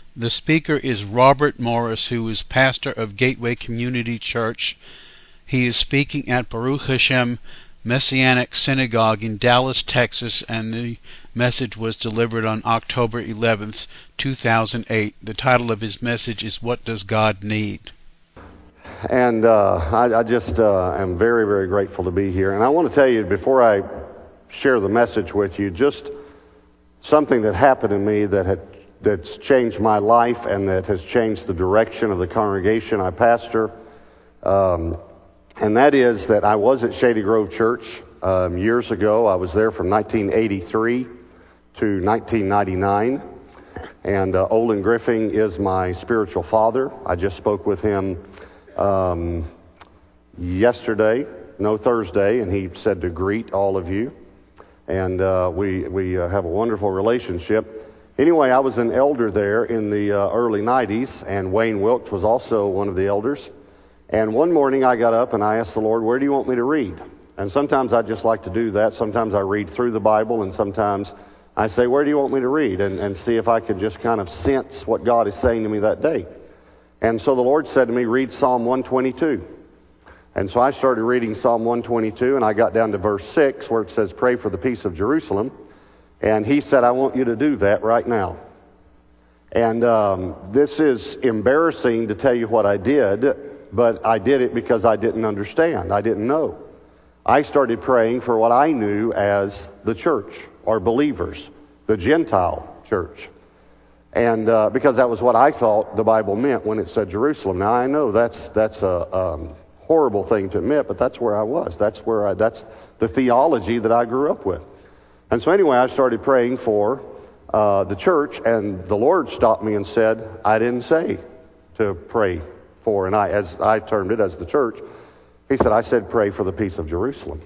The speaker is Robert Morris, who is pastor of Gateway Community Church. He is speaking at Baruch Hashem Messianic Synagogue in Dallas, Texas, and the message was delivered on October 11th, 2008. The title of his message is What Does God Need? And I just am very, very grateful to be here. And I want to tell you, before I share the message with you, just something that happened to me that's changed my life and that has changed the direction of the congregation I pastor. And that is that I was at Shady Grove Church years ago. I was there from 1983 to 1999. And Olin Griffin is my spiritual father. I just spoke with him Thursday, and he said to greet all of you. And we have a wonderful relationship. Anyway, I was an elder there in the early 90s, and Wayne Wilkes was also one of the elders. And one morning I got up and I asked the Lord, where do you want me to read? And sometimes I just like to do that. Sometimes I read through the Bible, and sometimes I say, where do you want me to read? And see if I could just kind of sense what God is saying to me that day. And so the Lord said to me, read Psalm 122. And so I started reading Psalm 122, and I got down to verse 6 where it says, pray for the peace of Jerusalem. And he said, I want you to do that right now. And this is embarrassing to tell you what I did, but I did it because I didn't understand. I didn't know. I started praying for what I knew as the church, or believers, the Gentile church. And because that was what I thought the Bible meant when it said Jerusalem. Now I know that's a horrible thing to admit, but that's where I was. That's the theology that I grew up with. And so anyway, I started praying for the church, and the Lord stopped me and said, I didn't say to pray for, and as I termed it, as the church. He said, I said pray for the peace of Jerusalem.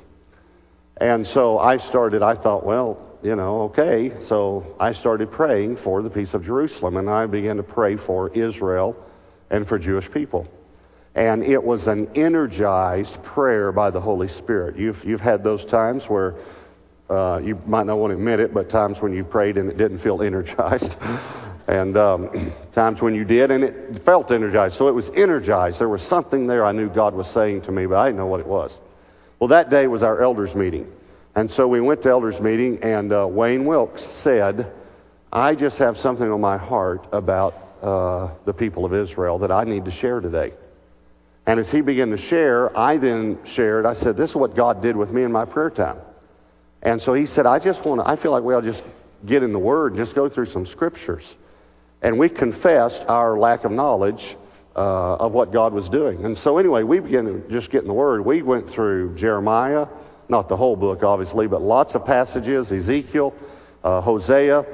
And so I thought, well, okay. So I started praying for the peace of Jerusalem, and I began to pray for Israel and for Jewish people. And it was an energized prayer by the Holy Spirit. You've had those times where you might not want to admit it, but times when you prayed and it didn't feel energized. And times when you did and it felt energized. So it was energized. There was something there I knew God was saying to me, but I didn't know what it was. Well, that day was our elders meeting. And so we went to elders meeting, and Wayne Wilkes said, I just have something on my heart about the people of Israel that I need to share today. And as he began to share, I then shared. I said, this is what God did with me in my prayer time. And so he said, I feel like we ought to just get in the Word and just go through some scriptures. And we confessed our lack of knowledge of what God was doing. And so anyway, we began to just get in the Word. We went through Jeremiah, not the whole book, obviously, but lots of passages, Ezekiel, Hosea,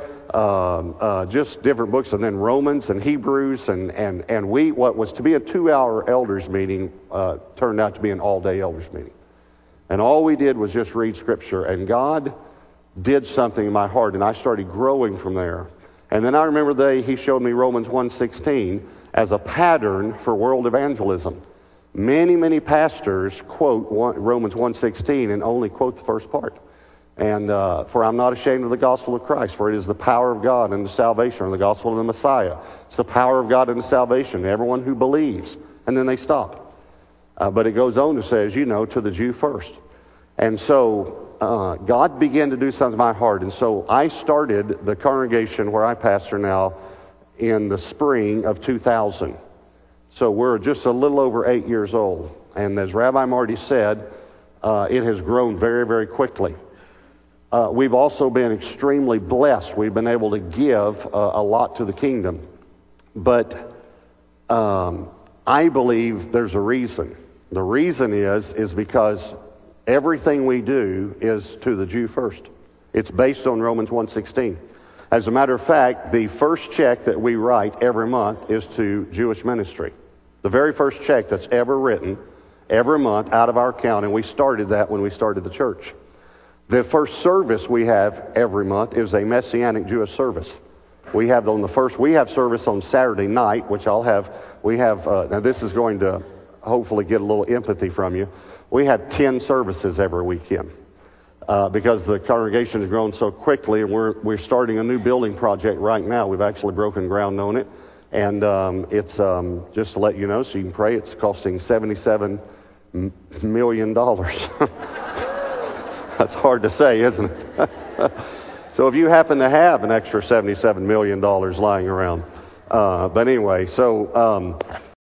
just different books, and then Romans and Hebrews. And what was to be a 2-hour elders meeting turned out to be an all-day elders meeting. And all we did was just read Scripture. And God did something in my heart, and I started growing from there. And then I remember the day he showed me Romans 1:16 as a pattern for world evangelism. Many, many pastors quote Romans 1:16 and only quote the first part. And for I'm not ashamed of the gospel of Christ, for it is the power of God unto salvation, or the gospel of the Messiah. It's the power of God unto salvation to everyone who believes. And then they stop. But it goes on to say, as you know, to the Jew first. And so God began to do something in my heart. And so I started the congregation where I pastor now in the spring of 2000. So we're just a little over 8 years old. And as Rabbi Marty said, it has grown very, very quickly. We've also been extremely blessed. We've been able to give a lot to the kingdom. But I believe there's a reason. The reason is because everything we do is to the Jew first. It's based on Romans 1:16. As a matter of fact, the first check that we write every month is to Jewish ministry. The very first check that's ever written every month out of our account, and we started that when we started the church. The first service we have every month is a Messianic Jewish service. We have service on Saturday night, which now this is going to hopefully get a little empathy from you. We have 10 services every weekend. because the congregation has grown so quickly, and we're starting a new building project right now. We've actually broken ground on it, and it's just to let you know, so you can pray. It's costing $77 million. That's hard to say, isn't it? So if you happen to have an extra $77 million lying around, but anyway, so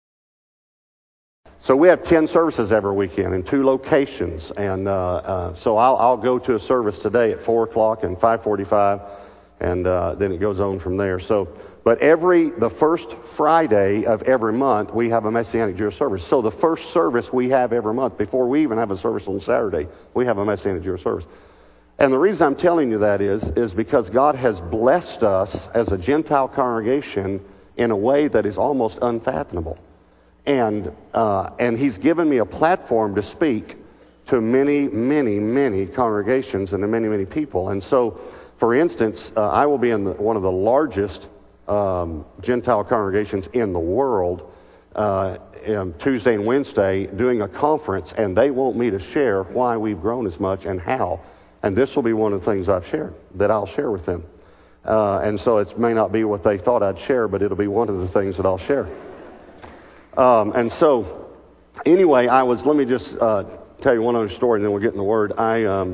we have 10 services every weekend in 2 locations, and so I'll go to a service today at 4 o'clock and 5:45, and then it goes on from there. So, but the first Friday of every month we have a Messianic Jewish service. So the first service we have every month, before we even have a service on Saturday, we have a Messianic Jewish service. And the reason I'm telling you that is because God has blessed us as a Gentile congregation in a way that is almost unfathomable. And He's given me a platform to speak to many, many, many congregations and to many, many people. And so, for instance, I will be in one of the largest Gentile congregations in the world Tuesday and Wednesday doing a conference, and they want me to share why we've grown as much and how. And this will be one of the things I'll share with them. And so it may not be what they thought I'd share, but it'll be one of the things that I'll share. And so, anyway, let me just tell you one other story, and then we'll get in the Word. I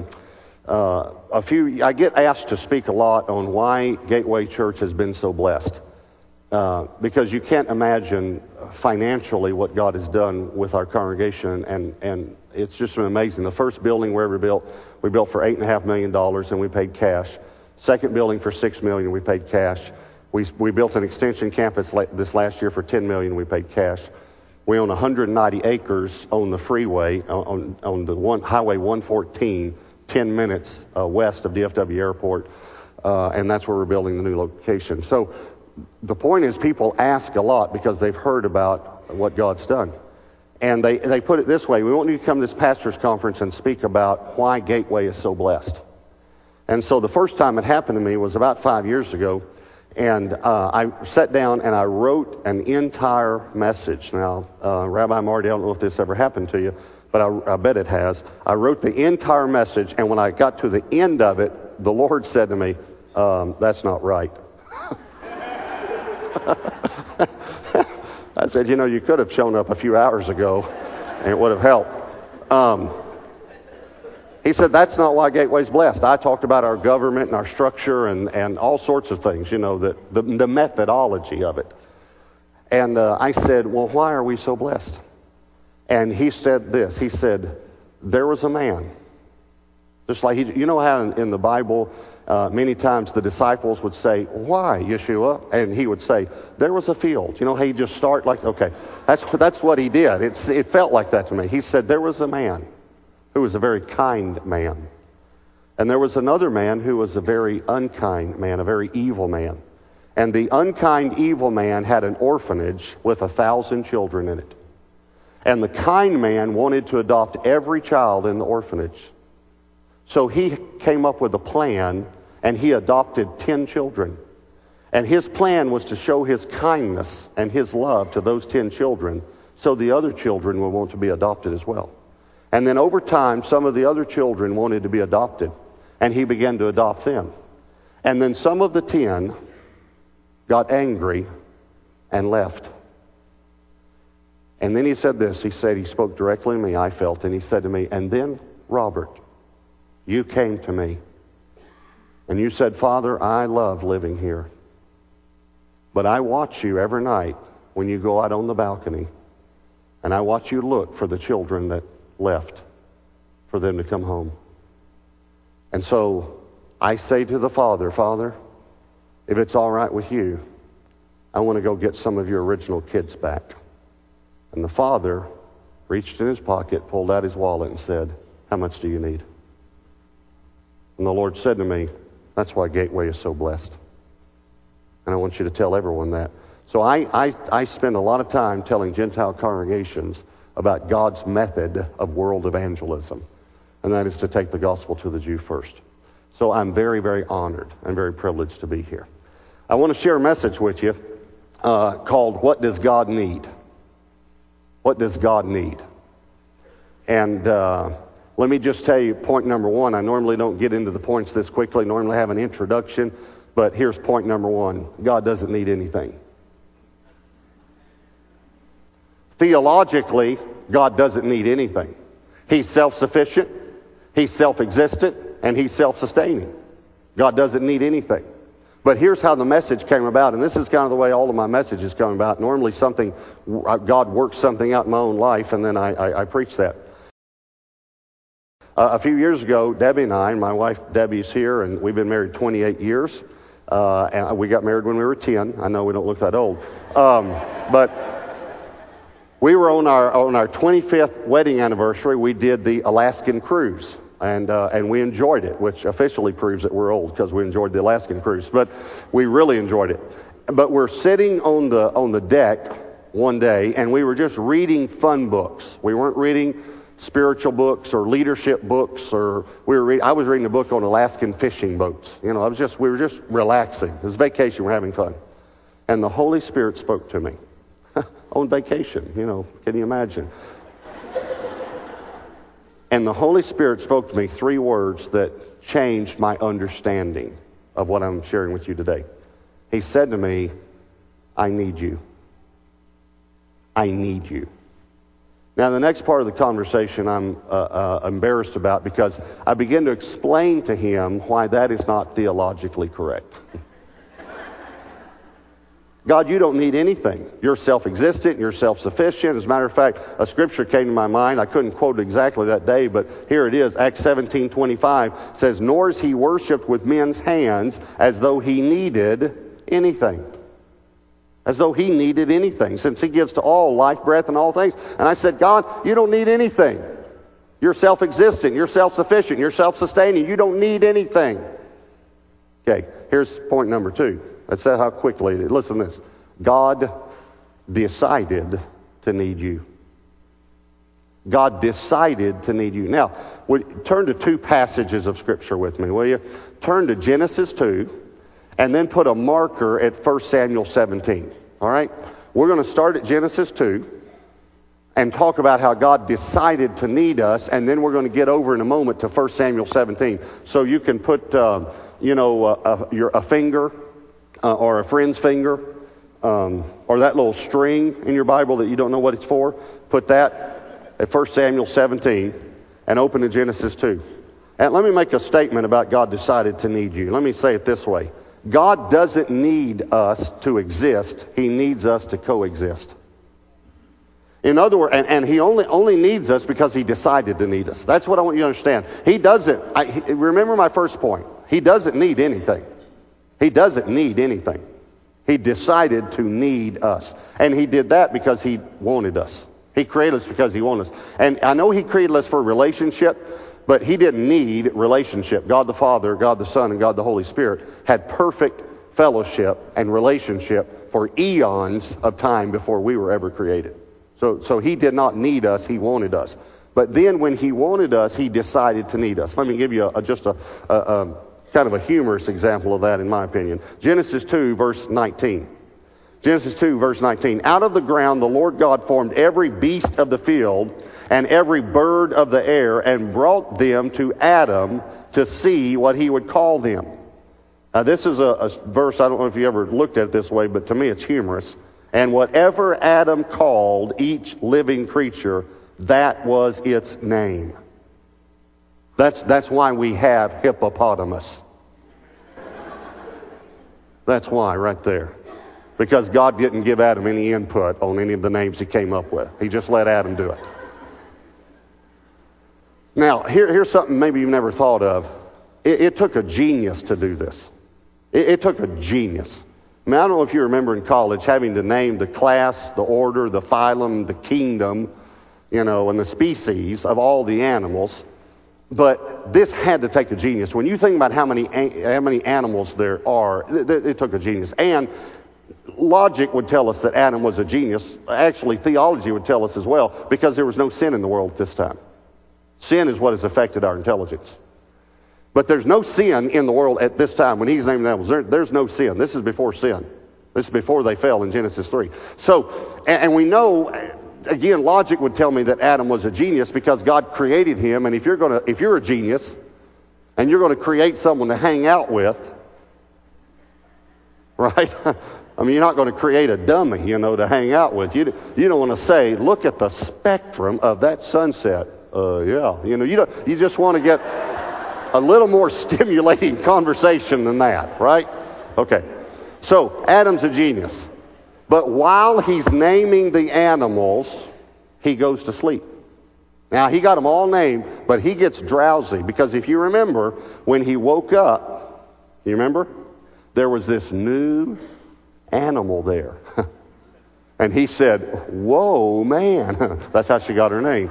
get asked to speak a lot on why Gateway Church has been so blessed. Because you can't imagine financially what God has done with our congregation, and it's just been amazing. The first building we ever built, we built for $8.5 million, and we paid cash. Second building for $6 million, we paid cash. We built an extension campus this last year for $10 million, we paid cash. We own 190 acres on the freeway, on the Highway 114, 10 minutes west of DFW Airport, and that's where we're building the new location. So the point is, people ask a lot because they've heard about what God's done. And they put it this way: we want you to come to this pastor's conference and speak about why Gateway is so blessed. And so the first time it happened to me was about 5 years ago, and I sat down and I wrote an entire message. Now, Rabbi Marty, I don't know if this ever happened to you, but I bet it has. I wrote the entire message, and when I got to the end of it, the Lord said to me, that's not right. I said, you could have shown up a few hours ago and it would have helped. He said, that's not why Gateway's blessed. I talked about our government and our structure and all sorts of things, the methodology of it. And I said, well, why are we so blessed? And he said this. He said, there was a man. Just like, how in the Bible, many times the disciples would say, why, Yeshua? And he would say, there was a field. How you just start like, okay. That's what he did. It felt like that to me. He said, there was a man who was a very kind man. And there was another man who was a very unkind man, a very evil man. And the unkind, evil man had an orphanage with 1,000 children in it. And the kind man wanted to adopt every child in the orphanage. So he came up with a plan, and he adopted 10 children. And his plan was to show his kindness and his love to those 10 children, so the other children would want to be adopted as well. And then over time, some of the other children wanted to be adopted, and he began to adopt them. And then some of the 10 got angry and left. And then he said this. He spoke directly to me, I felt, and he said to me, and then, Robert, you came to me, and you said, Father, I love living here. But I watch you every night when you go out on the balcony, and I watch you look for the children that left, for them to come home. And so I say to the Father, Father, if it's all right with you, I want to go get some of your original kids back. And the Father reached in his pocket, pulled out his wallet, and said, how much do you need? And the Lord said to me, that's why Gateway is so blessed. And I want you to tell everyone that. So I spend a lot of time telling Gentile congregations about God's method of world evangelism. And that is to take the gospel to the Jew first. So I'm very, very honored and very privileged to be here. I want to share a message with you called, What Does God Need? What does God need? And Let me just tell you point number one. I normally don't get into the points this quickly. Normally I have an introduction. But here's point number one. God doesn't need anything. Theologically, God doesn't need anything. He's self-sufficient, He's self-existent, and He's self-sustaining. God doesn't need anything. But here's how the message came about, and this is kind of the way all of my messages come about. Normally God works something out in my own life, and then I preach that. A few years ago, Debbie and I, and my wife Debbie's here, and we've been married 28 years. And we got married when we were 10. I know we don't look that old. But we were on our 25th wedding anniversary. We did the Alaskan cruise, and we enjoyed it, which officially proves that we're old because we enjoyed the Alaskan cruise. But we really enjoyed it. But we're sitting on the deck one day, and we were just reading fun books. We weren't reading spiritual books or leadership books, or I was reading a book on Alaskan fishing boats. We were just relaxing. It was vacation. We're having fun. And the Holy Spirit spoke to me on vacation. Can you imagine? And the Holy Spirit spoke to me 3 words that changed my understanding of what I'm sharing with you today. He said to me, I need you. I need you. Now, the next part of the conversation I'm embarrassed about because I began to explain to him why that is not theologically correct. God, you don't need anything. You're self-existent. You're self-sufficient. As a matter of fact, a scripture came to my mind. I couldn't quote it exactly that day, but here it is. Acts 17:25 says, nor is he worshipped with men's hands as though he needed anything. As though he needed anything, since he gives to all life, breath, and all things. And I said, God, you don't need anything. You're self-existent. You're self-sufficient. You're self-sustaining. You don't need anything. Okay, here's point number 2. Let's see how quickly it is. Listen to this. God decided to need you. God decided to need you. Now, turn to 2 passages of Scripture with me, will you? Turn to Genesis 2. And then put a marker at 1 Samuel 17. All right? We're going to start at Genesis 2 and talk about how God decided to need us, and then we're going to get over in a moment to 1 Samuel 17. So you can put, a finger or a friend's finger or that little string in your Bible that you don't know what it's for. Put that at 1 Samuel 17 and open to Genesis 2. And let me make a statement about God decided to need you. Let me say it this way. God doesn't need us to exist. He needs us to coexist. In other words, and he only needs us because he decided to need us. That's what I want you to understand. He doesn't, remember my first point. He doesn't need anything. He doesn't need anything. He decided to need us. And he did that because he wanted us. He created us because he wanted us. And I know he created us for a relationship, but he didn't need relationship. God the Father, God the Son, and God the Holy Spirit had perfect fellowship and relationship for eons of time before we were ever created. So he did not need us, he wanted us. But then when he wanted us, he decided to need us. Let me give you just a kind of a humorous example of that, in my opinion. Genesis 2, verse 19. Genesis 2, verse 19. Out of the ground the Lord God formed every beast of the field and every bird of the air, and brought them to Adam to see what he would call them. Now this is a verse, I don't know if you ever looked at it this way, but to me it's humorous. And whatever Adam called each living creature, that was its name. That's why we have hippopotamus. That's why, right there. Because God didn't give Adam any input on any of the names he came up with. He just let Adam do it. Now, here's something maybe you've never thought of. It took a genius to do this. It took a genius. I mean, I don't know if you remember in college having to name the class, the order, the phylum, the kingdom, and the species of all the animals. But this had to take a genius. When you think about how many animals there are, it took a genius. And logic would tell us that Adam was a genius. Actually, theology would tell us as well, because there was no sin in the world at this time. Sin is what has affected our intelligence. But there's no sin in the world at this time. When he's naming the animals, there's no sin. This is before sin. This is before they fell in Genesis 3. So, and we know again, logic would tell me that Adam was a genius because God created him, and if you're a genius and you're going to create someone to hang out with, right? I mean, you're not going to create a dummy, to hang out with. You don't want to say, look at the spectrum of that sunset. Yeah, you just want to get a little more stimulating conversation than that, right? Okay, so Adam's a genius. But while he's naming the animals, he goes to sleep. Now, he got them all named, but he gets drowsy because if you remember, when he woke up, you remember? There was this new animal there. And he said, whoa, man. That's how she got her name.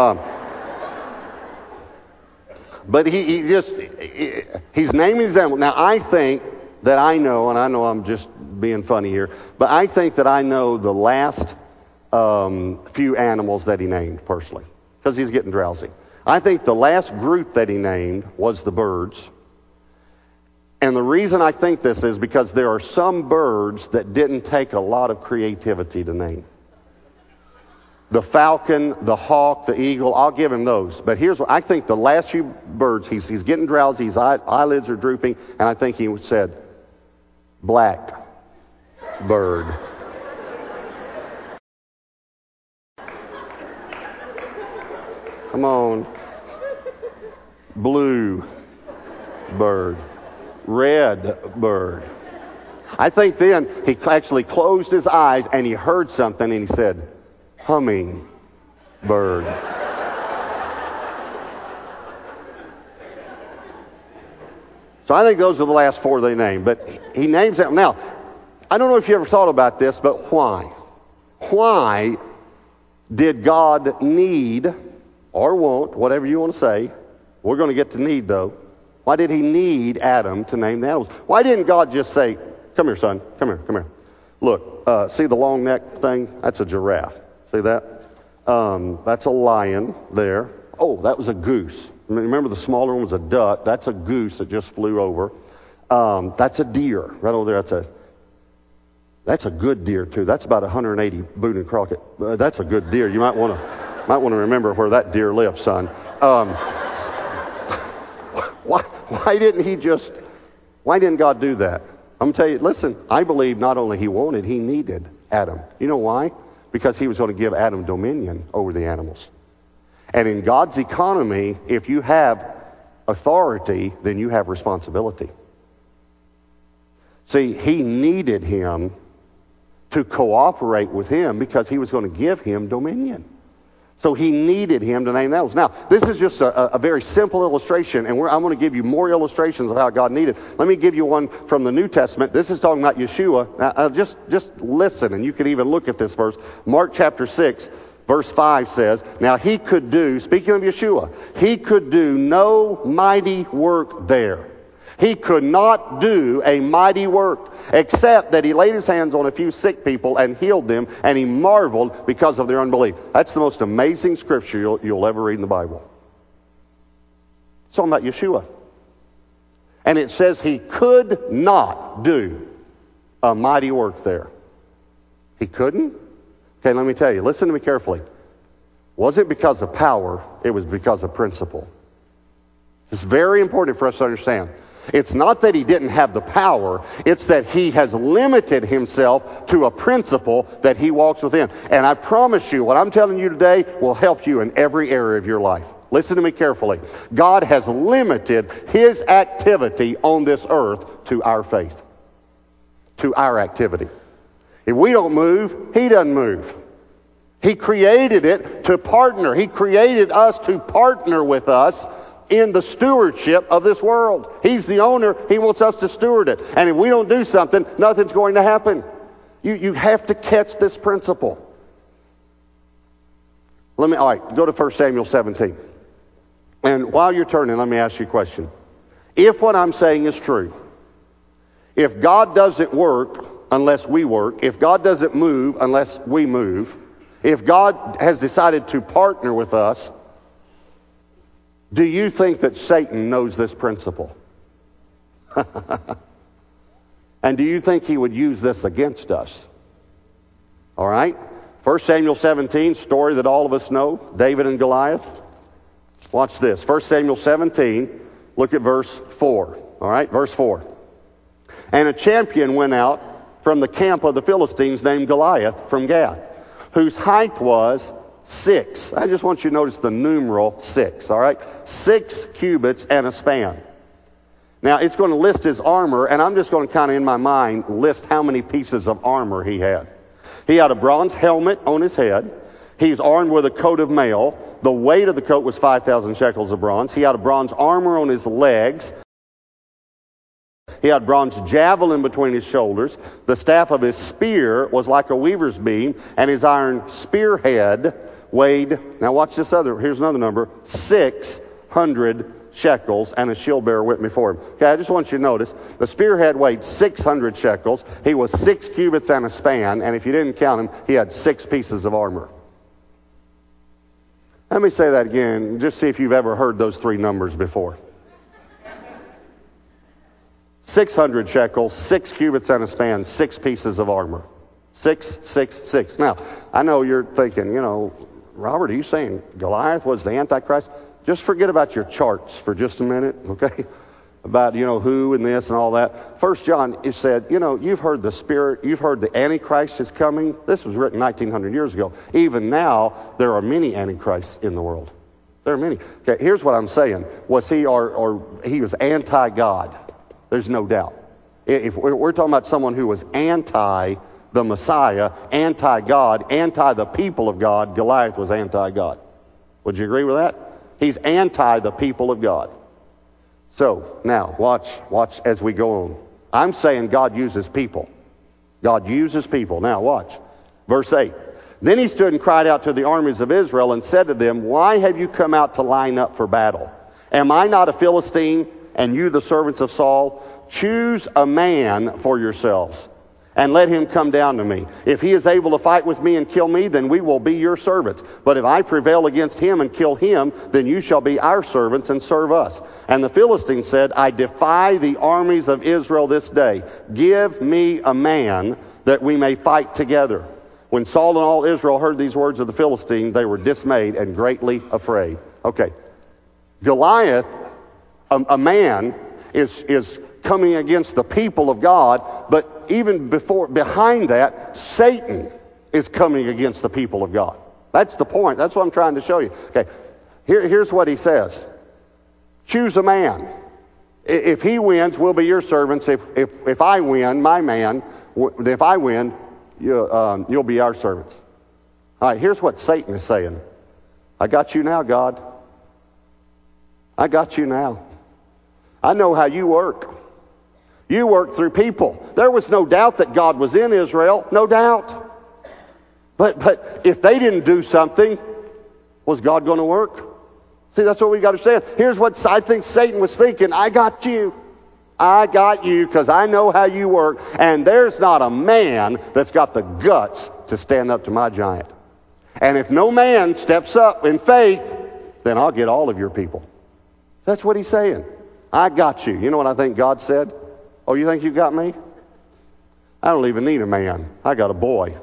But he's naming these animals. Now, I think that I know, and I know I'm just being funny here, but I think that I know the last few animals that he named personally, because he's getting drowsy. I think the last group that he named was the birds. And the reason I think this is because there are some birds that didn't take a lot of creativity to name. The falcon, the hawk, the eagle, I'll give him those. But here's what I think: the last few birds, he's getting drowsy, his eyelids are drooping, and I think he said, black bird. Come on. Blue bird. Red bird. I think then he actually closed his eyes and he heard something and he said, humming bird. So I think those are the last four they named. But he names them. Now, I don't know if you ever thought about this, but why? Why did God need, or want, whatever you want to say, we're going to get to need though, why did he need Adam to name the animals? Why didn't God just say, come here, son, come here. Look, see the long neck thing? That's a giraffe. See that? That's a lion there. Oh, that was a goose. Remember the smaller one was a duck. That's a goose that just flew over. That's a deer right over there. That's a good deer too. That's about 180 Boone and Crockett. That's a good deer. You might want to remember where that deer lives, son. Why didn't God do that? I'm going to tell you, listen, I believe not only he wanted, he needed Adam. You know why? Because he was going to give Adam dominion over the animals. And in God's economy, if you have authority, then you have responsibility. See, he needed him to cooperate with him because he was going to give him dominion. So he needed him to name the animals. Now, this is just a very simple illustration, and I'm going to give you more illustrations of how God needed. Let me give you one from the New Testament. This is talking about Yeshua. Now, just listen, and you can even look at this verse. Mark chapter 6, verse 5 says, now he could do, speaking of Yeshua, he could do no mighty work there. He could not do a mighty work, except that he laid his hands on a few sick people and healed them, and he marveled because of their unbelief. That's the most amazing scripture you'll ever read in the Bible. It's talking about Yeshua. And it says he could not do a mighty work there. He couldn't? Okay, let me tell you. Listen to me carefully. Wasn't because of power, it was because of principle. It's very important for us to understand. It's not that he didn't have the power, it's that he has limited himself to a principle that he walks within. And I promise you, what I'm telling you today will help you in every area of your life. Listen to me carefully. God has limited his activity on this earth to our faith, to our activity. If we don't move, he doesn't move. He created it to partner. He created us to partner with us in the stewardship of this world. He's the owner. He wants us to steward it. And if we don't do something, nothing's going to happen. You have to catch this principle. All right, go to 1 Samuel 17. And while you're turning, let me ask you a question. If what I'm saying is true, if God doesn't work unless we work, if God doesn't move unless we move, if God has decided to partner with us, do you think that Satan knows this principle? And do you think he would use this against us? All right? 1 Samuel 17, story that all of us know, David and Goliath. Watch this. 1 Samuel 17, look at verse 4. All right, verse 4. And a champion went out from the camp of the Philistines named Goliath from Gath, whose height was 6. I just want you to notice the numeral 6, all right? 6 cubits and a span. Now, it's going to list his armor, and I'm just going to kind of, in my mind, list how many pieces of armor he had. He had a bronze helmet on his head. He's armed with a coat of mail. The weight of the coat was 5,000 shekels of bronze. He had a bronze armor on his legs. He had bronze javelin between his shoulders. The staff of his spear was like a weaver's beam, and his iron spearhead weighed, now watch this here's another number, 600 shekels, and a shield bearer went before him. Okay, I just want you to notice, the spearhead weighed 600 shekels. He was 6 cubits and a span, and if you didn't count him, he had 6 pieces of armor. Let me say that again, just see if you've ever heard those 3 numbers before. 600 shekels, 6 cubits and a span, 6 pieces of armor. 6, 6, 6. Now, I know you're thinking, Robert, are you saying Goliath was the Antichrist? Just forget about your charts for just a minute, okay? About, who and this and all that. 1 John, it said, you've heard the Spirit, you've heard the Antichrist is coming. This was written 1900 years ago. Even now, there are many Antichrists in the world. There are many. Okay, here's what I'm saying. Was he or he was anti-God? There's no doubt. If we're talking about someone who was anti the Messiah, anti-God, anti the people of God, Goliath was anti-God. Would you agree with that? He's anti the people of God. So, now, watch as we go on. I'm saying God uses people. God uses people. Now, watch. Verse 8. Then he stood and cried out to the armies of Israel and said to them, why have you come out to line up for battle? Am I not a Philistine, and you the servants of Saul? Choose a man for yourselves, and let him come down to me. If he is able to fight with me and kill me, then we will be your servants. But if I prevail against him and kill him, then you shall be our servants and serve us. And the Philistine said, I defy the armies of Israel this day. Give me a man that we may fight together. When Saul and all Israel heard these words of the Philistine, they were dismayed and greatly afraid. Okay. Goliath, a man, is coming against the people of God, but even behind that, Satan is coming against the people of God. That's the point. That's what I'm trying to show you. Okay, here's what he says. Choose a man. If he wins, we'll be your servants. If I win, my man, if I win, you'll be our servants. All right, here's what Satan is saying. I got you now, God. I got you now. I know how you work. You work through people. There was no doubt that God was in Israel. No doubt. But if they didn't do something, was God going to work? See, that's what we got to say. Here's what I think Satan was thinking. I got you. I got you because I know how you work. And there's not a man that's got the guts to stand up to my giant. And if no man steps up in faith, then I'll get all of your people. That's what he's saying. I got you. You know what I think God said? Oh, you think you got me? I don't even need a man. I got a boy.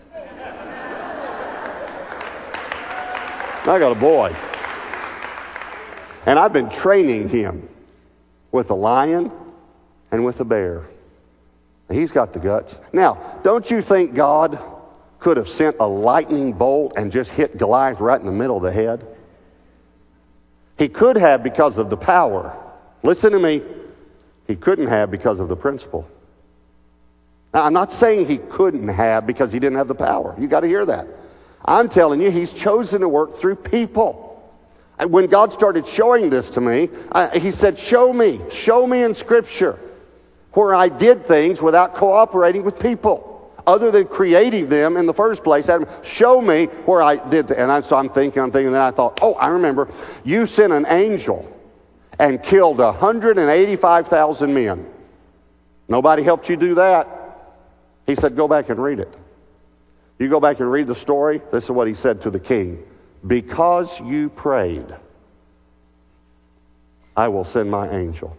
I got a boy. And I've been training him with a lion and with a bear. He's got the guts. Now, don't you think God could have sent a lightning bolt and just hit Goliath right in the middle of the head? He could have because of the power. Listen to me. He couldn't have because of the principle. Now, I'm not saying he couldn't have because he didn't have the power. You got to hear that. I'm telling you, he's chosen to work through people. And when God started showing this to me, he said, show me in Scripture where I did things without cooperating with people, other than creating them in the first place. Show me where I did that. And so I'm thinking, and then I thought, oh, I remember. You sent an angel and killed 185,000 men. Nobody helped you do that. He said, go back and read it. You go back and read the story. This is what he said to the king. Because you prayed, I will send my angel.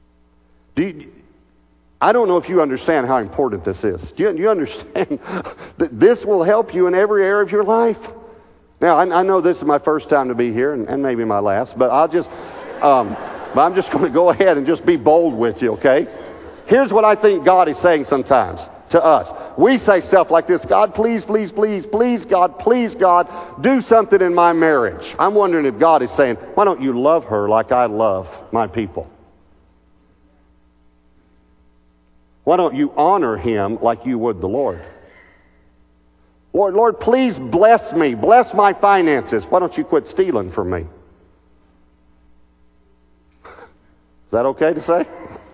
I don't know if you understand how important this is. Do you understand This will help you in every area of your life. Now, I know this is my first time to be here, and maybe my last, but but I'm just going to go ahead and just be bold with you, okay? Here's what I think God is saying sometimes to us. We say stuff like this: God, please, please, please, please, God, do something in my marriage. I'm wondering if God is saying, why don't you love her like I love my people? Why don't you honor him like you would the Lord? Lord, please bless me. Bless my finances. Why don't you quit stealing from me? Is that okay to say?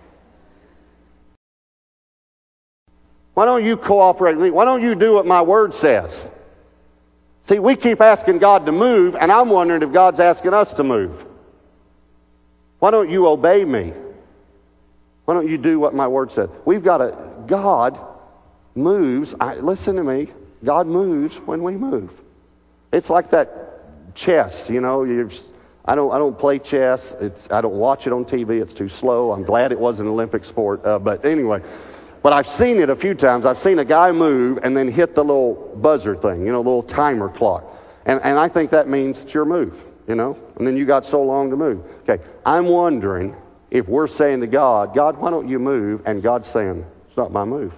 Why don't you cooperate with me? Why don't you do what my word says? See, we keep asking God to move, and I'm wondering if God's asking us to move. Why don't you obey me? Why don't you do what my word says? God moves. Listen to me. God moves when we move. It's like that chess, you know. I don't play chess. I don't watch it on TV. It's too slow. I'm glad it wasn't an Olympic sport. But anyway, but I've seen it a few times. I've seen a guy move and then hit the little buzzer thing, you know, the little timer clock. And I think that means it's your move, you know. And then you got so long to move. Okay, I'm wondering if we're saying to God, God, why don't you move? And God's saying, it's not my move.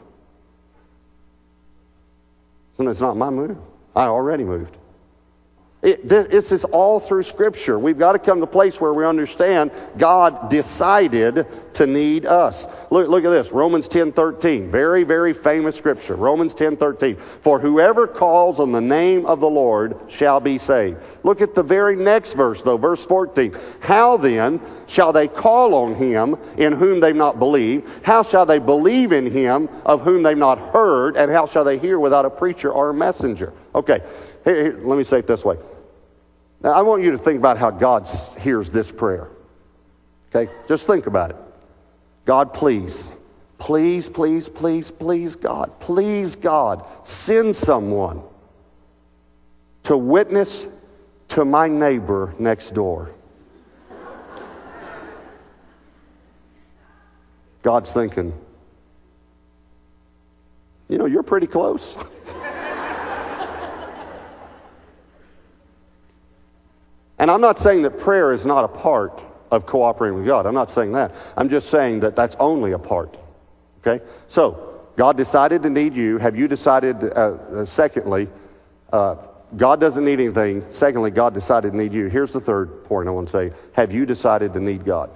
And it's not my move. I already moved. This is all through Scripture. We've got to come to a place where we understand God decided to need us. Look at this. Romans 10:13. Very, very famous Scripture. Romans 10:13. For whoever calls on the name of the Lord shall be saved. Look at the very next verse, though. Verse 14. How then shall they call on him in whom they've not believed? How shall they believe in him of whom they've not heard? And how shall they hear without a preacher or a messenger? Okay. Here, let me say it this way. Now, I want you to think about how God hears this prayer. Okay? Just think about it. God, please, please, please, please, please, God, send someone to witness to my neighbor next door. God's thinking, you know, you're pretty close. And I'm not saying that prayer is not a part of cooperating with God. I'm not saying that. I'm just saying that that's only a part. Okay? So, God decided to need you. Have you decided, secondly, God doesn't need anything. Secondly, God decided to need you. Here's the third point I want to say. Have you decided to need God?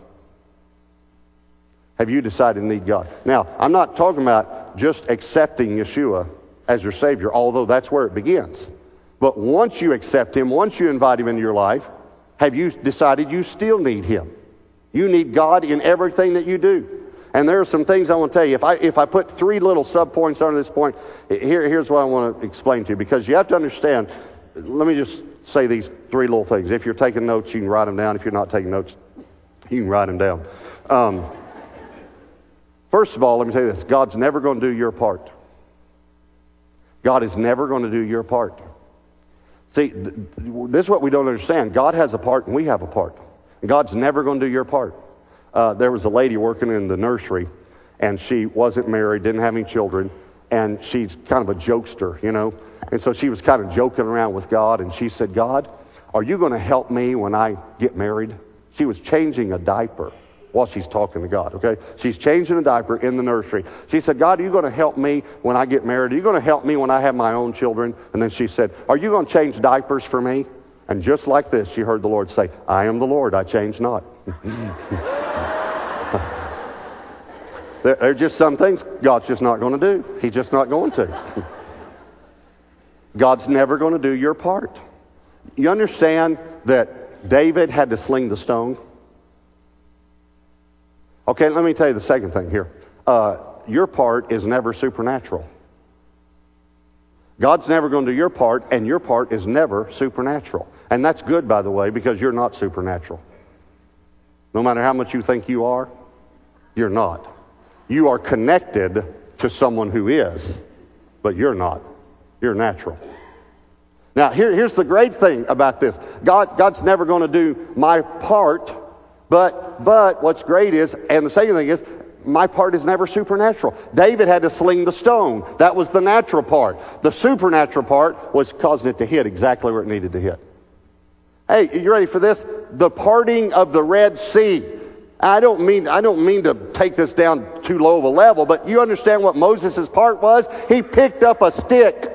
Have you decided to need God? Now, I'm not talking about just accepting Yeshua as your Savior, although that's where it begins. But once you accept him, once you invite him into your life, have you decided you still need him? You need God in everything that you do. And there are some things I want to tell you. If I put three little sub-points under this point, here's what I want to explain to you. Because you have to understand, let me just say these three little things. If you're taking notes, you can write them down. If you're not taking notes, you can write them down. First of all, let me tell you this. God's never going to do your part. God is never going to do your part. See, this is what we don't understand. God has a part and we have a part. God's never going to do your part. There was a lady working in the nursery, and she wasn't married, didn't have any children, and she's kind of a jokester, you know. And so she was kind of joking around with God, and she said, God, are you going to help me when I get married? She was changing a diaper while she's talking to God, okay? She's changing a diaper in the nursery. She said, God, are you going to help me when I get married? Are you going to help me when I have my own children? And then she said, are you going to change diapers for me? And just like this, she heard the Lord say, I am the Lord, I change not. There are just some things God's just not going to do. He's just not going to. God's never going to do your part. You understand that David had to sling the stone? Okay, let me tell you the second thing here. Your part is never supernatural. God's never going to do your part, and your part is never supernatural. And that's good, by the way, because you're not supernatural. No matter how much you think you are, you're not. You are connected to someone who is, but you're not. You're natural. Now, here's the great thing about this. God's never going to do my part, but what's great is, and the second thing is, My part is never supernatural. David had to sling the stone. That was the natural part. The supernatural part was causing it to hit exactly where it needed to hit. Hey, you ready for this? The parting of the Red Sea. I don't mean to take this down too low of a level, but you understand what Moses' part was? He picked up a stick.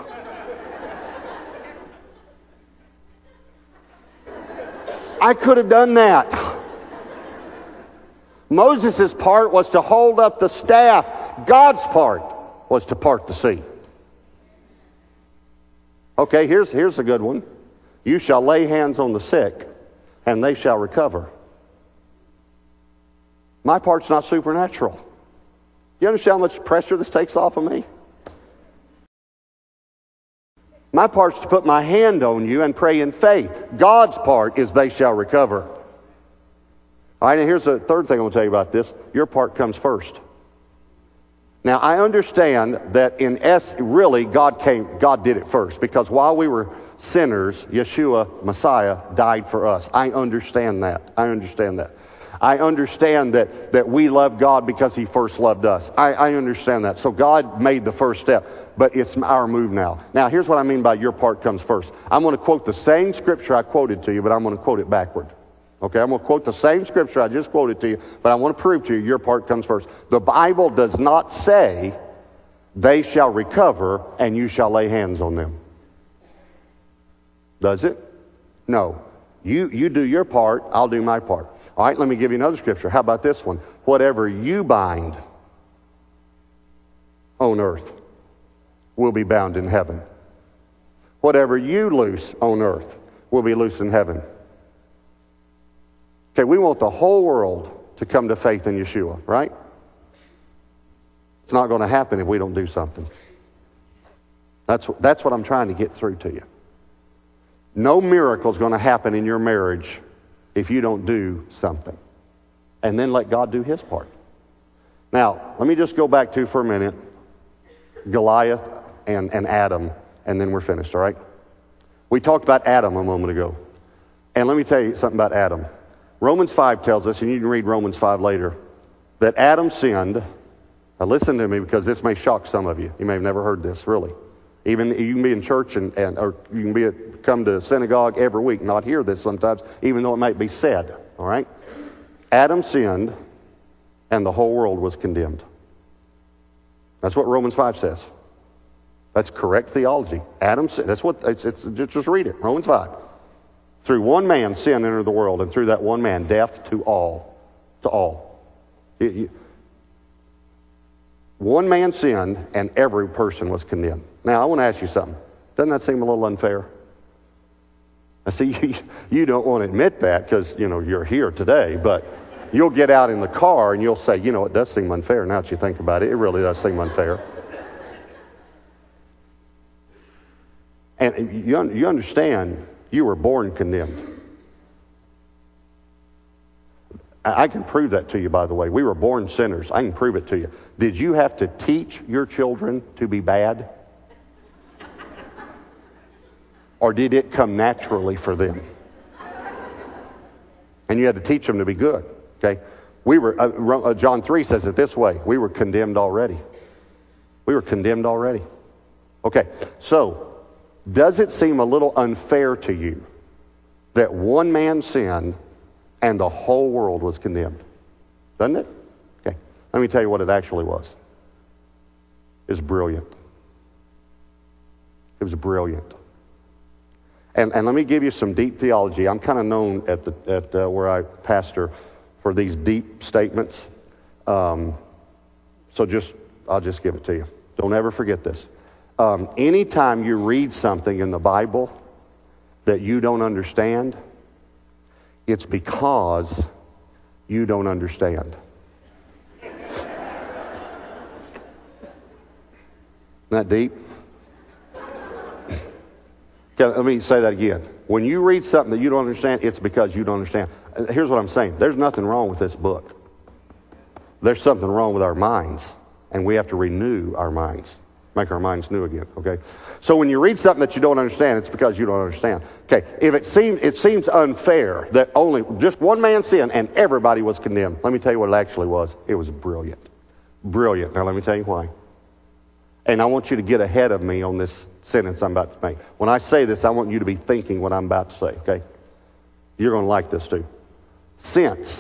I could have done that. Moses' part was to hold up the staff. God's part was to part the sea. Okay, here's a good one. You shall lay hands on the sick, and they shall recover. My part's not supernatural. You understand how much pressure this takes off of me? My part's to put my hand on you and pray in faith. God's part is they shall recover. All right, and here's the third thing I want to tell you about this. Your part comes first. Now, I understand that really God did it first, because while we were sinners, Yeshua, Messiah, died for us. I understand that. I understand that we love God because He first loved us. I understand that. So God made the first step, but it's our move now. Now, here's what I mean by your part comes first. I'm going to quote the same scripture I quoted to you, but I'm going to quote it backward. Okay, I'm going to quote the same scripture I just quoted to you, but I want to prove to you your part comes first. The Bible does not say they shall recover and you shall lay hands on them. Does it? No. You do your part, I'll do my part. All right, let me give you another scripture. How about this one? Whatever you bind on earth will be bound in heaven. Whatever you loose on earth will be loose in heaven. Okay, we want the whole world to come to faith in Yeshua, right? It's not going to happen if we don't do something. That's what I'm trying to get through to you. No miracle is going to happen in your marriage if you don't do something. And then let God do His part. Now, let me just go back to, for a minute, Goliath and Adam, and then we're finished, all right? We talked about Adam a moment ago. And let me tell you something about Adam. Romans 5 tells us, and you can read Romans 5 later, that Adam sinned. Now listen to me, because this may shock some of you. You may have never heard this, really. Even you can be in church or you can come to synagogue every week and not hear this sometimes, even though it might be said. All right? Adam sinned, and the whole world was condemned. That's what Romans 5 says. That's correct theology. Adam sinned. That's what it's just read it. Romans 5. Through one man sin entered the world, and through that one man death to all. To all. One man sinned, and every person was condemned. Now, I want to ask you something. Doesn't that seem a little unfair? I see you don't want to admit that because, you're here today, but you'll get out in the car and you'll say, it does seem unfair now that you think about it. It really does seem unfair. And you understand, you were born condemned. I can prove that to you, by the way. We were born sinners. I can prove it to you. Did you have to teach your children to be bad? Or did it come naturally for them? And you had to teach them to be good. Okay? We were. John 3 says it this way. We were condemned already. We were condemned already. Okay. So, does it seem a little unfair to you that one man sinned and the whole world was condemned? Doesn't it? Okay. Let me tell you what it actually was. It was brilliant. It was brilliant. And let me give you some deep theology. I'm kind of known at where I pastor for these deep statements. I'll just give it to you. Don't ever forget this. Anytime you read something in the Bible that you don't understand, it's because you don't understand. Isn't that deep? Okay, let me say that again. When you read something that you don't understand, it's because you don't understand. Here's what I'm saying. There's nothing wrong with this book. There's something wrong with our minds, and we have to renew our minds. Make our minds new again, okay? So when you read something that you don't understand, it's because you don't understand. Okay, if it seems unfair that only just one man sinned and everybody was condemned. Let me tell you what it actually was. It was brilliant. Brilliant. Now let me tell you why. And I want you to get ahead of me on this sentence I'm about to make. When I say this, I want you to be thinking what I'm about to say, okay? You're going to like this too. Since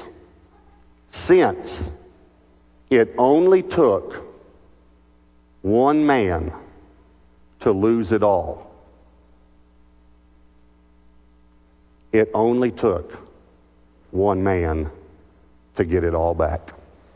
it only took one man to lose it all, it only took one man to get it all back.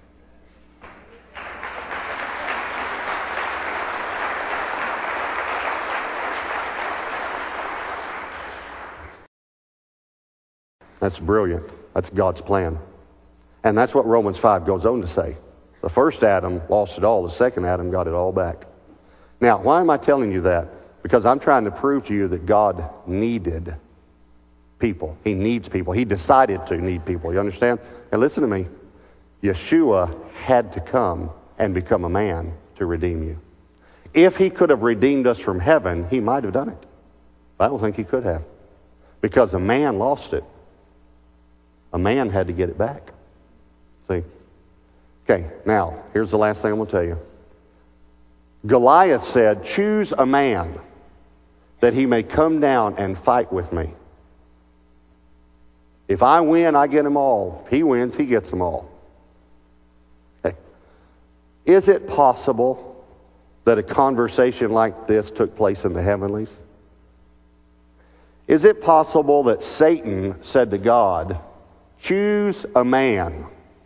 That's brilliant. That's God's plan. And that's what Romans 5 goes on to say. The first Adam lost it all. The second Adam got it all back. Now, why am I telling you that? Because I'm trying to prove to you that God needed people. He needs people. He decided to need people. You understand? And listen to me. Yeshua had to come and become a man to redeem you. If he could have redeemed us from heaven, he might have done it. I don't think he could have. Because a man lost it. A man had to get it back. See? Okay, now, here's the last thing I'm going to tell you. Goliath said, choose a man that he may come down and fight with me. If I win, I get them all. If he wins, he gets them all. Okay. Is it possible that a conversation like this took place in the heavenlies? Is it possible that Satan said to God, choose a man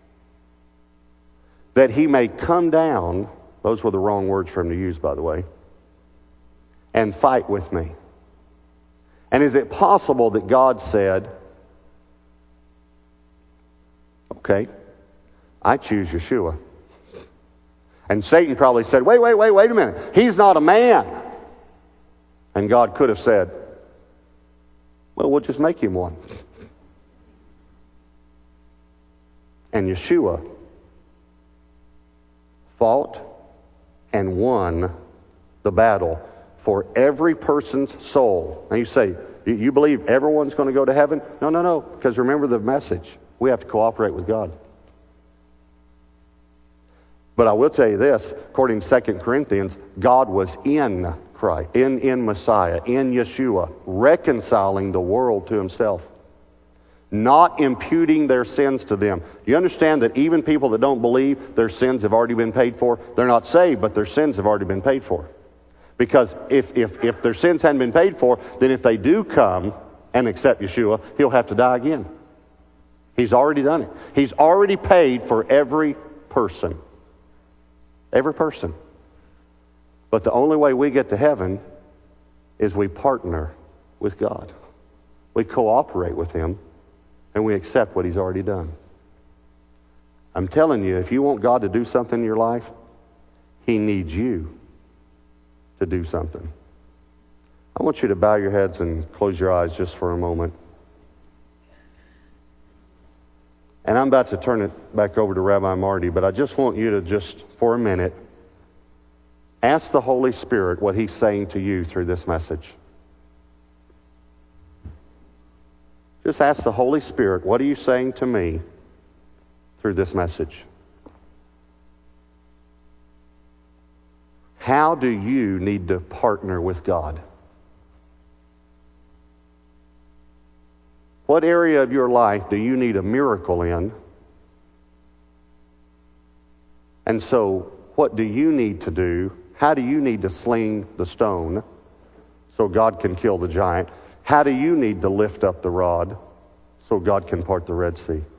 that he may come down, those were the wrong words for him to use, by the way, and fight with me? And is it possible that God said, okay, I choose Yeshua? And Satan probably said, wait a minute. He's not a man. And God could have said, well, we'll just make him one. And Yeshua fought and won the battle for every person's soul. Now you say, you believe everyone's going to go to heaven? No, because remember the message. We have to cooperate with God. But I will tell you this, according to 2 Corinthians, God was in Christ, in Messiah, in Yeshua, reconciling the world to himself. Not imputing their sins to them. You understand that even people that don't believe, their sins have already been paid for? They're not saved, but their sins have already been paid for. Because if their sins hadn't been paid for, then if they do come and accept Yeshua, he'll have to die again. He's already done it. He's already paid for every person. Every person. But the only way we get to heaven is we partner with God. We cooperate with him. And we accept what he's already done. I'm telling you, if you want God to do something in your life, he needs you to do something. I want you to bow your heads and close your eyes just for a moment. And I'm about to turn it back over to Rabbi Marty, but I just want you to just, for a minute, ask the Holy Spirit what he's saying to you through this message. Just ask the Holy Spirit, what are you saying to me through this message? How do you need to partner with God? What area of your life do you need a miracle in? And so, what do you need to do? How do you need to sling the stone so God can kill the giant? How do you need to lift up the rod so God can part the Red Sea?